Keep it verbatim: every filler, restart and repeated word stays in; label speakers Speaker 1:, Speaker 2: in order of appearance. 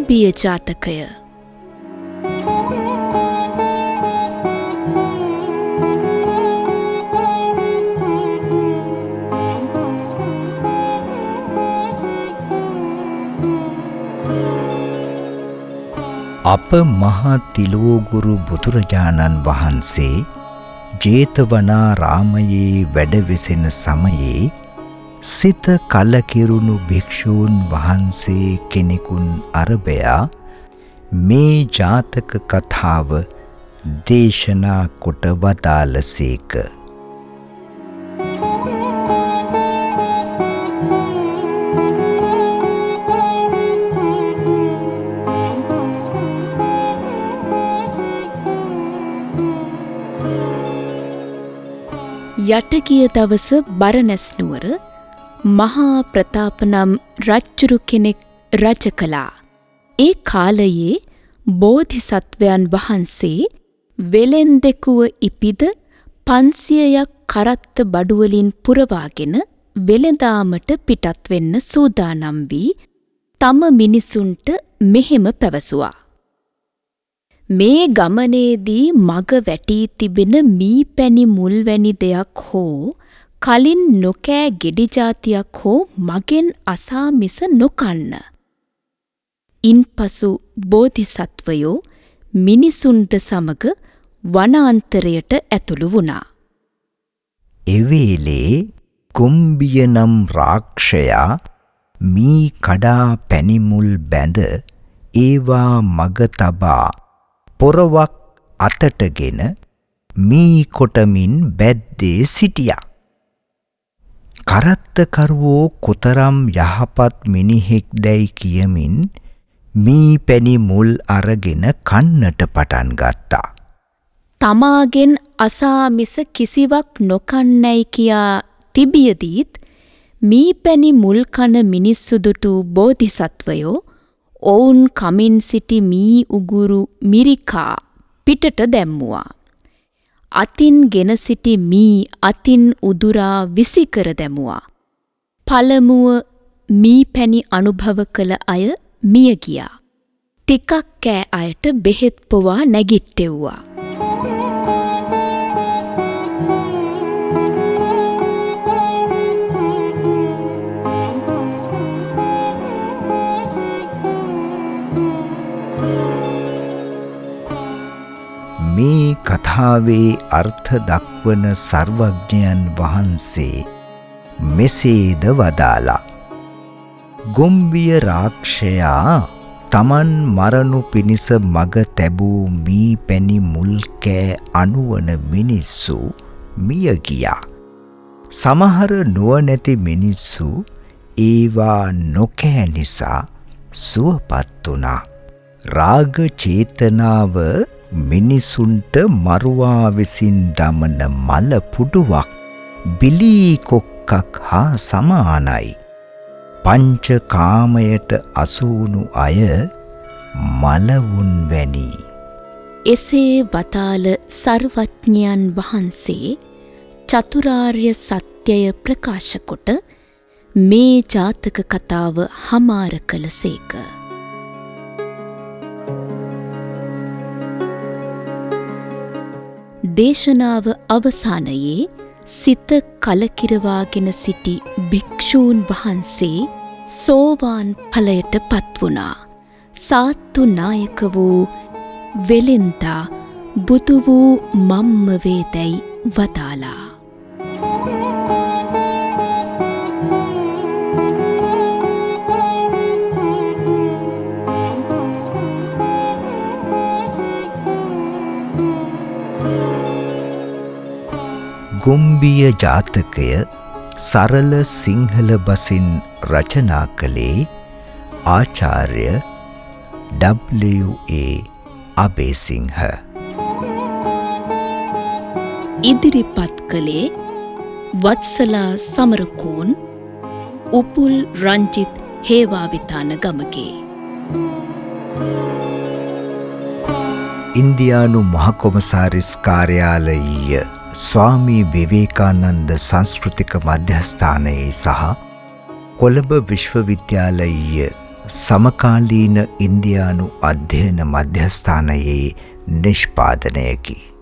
Speaker 1: ගම්බිය ජාතකය.
Speaker 2: අප මහා තිලෝගුරු බුදුරජාණන් වහන්සේ ජේතවනාරාමයේ වැඩවෙසෙන සමයේ සිත කලකිරුණු භික්ෂූන් වහන්සේ කෙනෙකුන් අරබයා මේ ජාතක කතාව දේශනා කොට වදාළසේක.
Speaker 1: යටගිය දවස බරණැස් නුවර මහා ප්‍රතාප නම් රජ්ජුරු කෙනෙක් රජ කළා. ඒ කාලයේ බෝධිසත්වයන් වහන්සේ වෙලෙන්දෙකුව ඉපිද පන්සියයක් කරත්ත බඩුවලින් පුරවාගෙන වෙළඳාමට පිටත් වෙන්න සූදානම් වී තම මිනිසුන්ට මෙහෙම පැවසුවා. මේ ගමනේදී මග වැටී තිබෙන මී පැණි මුල් වැනි දෙයක් හෝ කලින් නොකෑ ගෙඩි ජාතියක් හෝ මගෙන් අසා මිස නොකන්න. ඉන්පසු බෝධිසත්වයෝ මිනිසුන්ද සමග වනාන්තරයට ඇතුළු වුණා.
Speaker 2: එවේලේ ගොම්බිය නම් රාක්ෂයා මී කඩා පැණිමුල් බැඳ ඒවා මග තබා පොරවක් අතටගෙන මී කොටමින් බැද්දේ සිටියා. කරත්තකරුවෝ කොතරම් යහපත් මිනිහෙක් දැයි කියමින් මී පැණි මුල් අරගෙන කන්නට පටන් ගත්තා.
Speaker 1: තමාගෙන් අසා මිස කිසිවක් නොකන්නැයි කියා තිබියදීත් මී පැණි මුල් කන මිනිස්සු දුටු බෝධිසත්වයෝ ඔවුන් කමින් සිටි මී උගුරු මිරිකා පිටට දැම්මුවා. අතින් ගෙන සිටි මී අතින් උදුරා විසිකර දැමුවා. පළමුව මී පැණි අනුභව කළ අය මිය ගියා. ටිකක් කෑ අයට බෙහෙත් පොවා නැගිට්ටෙව්වා.
Speaker 2: මේ කතාවේ අර්ථ දක්වන සර්වඥයන් වහන්සේ මෙසේද වදාලා. ගොම්බිය රාක්ෂයා තමන් මරණු පිණිස මග තැබූ මී පැණි මුල් කෑ අනුවන මිනිස්සු මිය ගියා. සමහර නුවණැති මිනිස්සු ඒවා නොකෑ නිසා සුවපත් වුණා. රාග චේතනාව මිනිසුන්ට මරුවා විසින් දමන මල පුඩුවක් බිලී කොක්කක් හා සමානයි. පංච කාමයට අසුණු අය මලවුන් වැනි.
Speaker 1: එසේ වදාළ සර්වඥයන් වහන්සේ චතුරාර්ය සත්‍යය ප්‍රකාශ කොට මේ ජාතක කතාව හමාර කළසේක. දේශනාව අවසානයේ සිත කලකිරවාගෙන සිටි භික්ෂූන් වහන්සේ සෝවාන් ඵලයට පත් වුණා. සාත්තු නායක වූ වෙලෙන්දා බුදු වූ මම්ම වේදැයි වදාලා.
Speaker 2: ගොම්බිය ජාතකය සරල සිංහල බසින් රචනා කළේ ආචාර්ය ඩබ්ලිව් ඒ අබේසිංහ.
Speaker 1: ඉදිරිපත් කළේ වත්සලා සමරකෝන්, උපුල් රංජිත් හේවාවිතාන ගමගේ.
Speaker 2: ඉන්දියානු මහකොමසාරිස් කාර්යාලීය ස්වාමී විවේකානන්ද සංස්කෘතික මධ්‍යස්ථානයේ සහ කොළඹ විශ්වවිද්‍යාලීය සමකාලීන ඉන්දියානු අධ්‍යයන මධ්‍යස්ථානයේ නිෂ්පාදනයකි.